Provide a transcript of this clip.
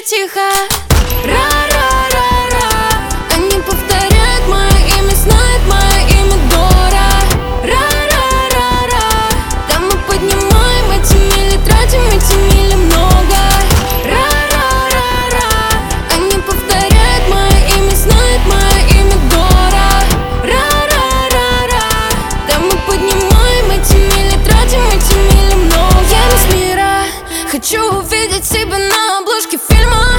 тихо. Ра-ра-ра-ра. Они повторяют мое имя, знают мое имя Дора. Ра-ра-ра-ра. Да мы поднимаем эти мили, тратим эти мили много. Ра-ра-ра-ра. Они повторяют мое имя, знают мое имя Дора. Ра-ра-ра-ра. Да мы поднимаем эти мили, тратим эти мили много. Я из мира, хочу увидеть себя на обложке фильма.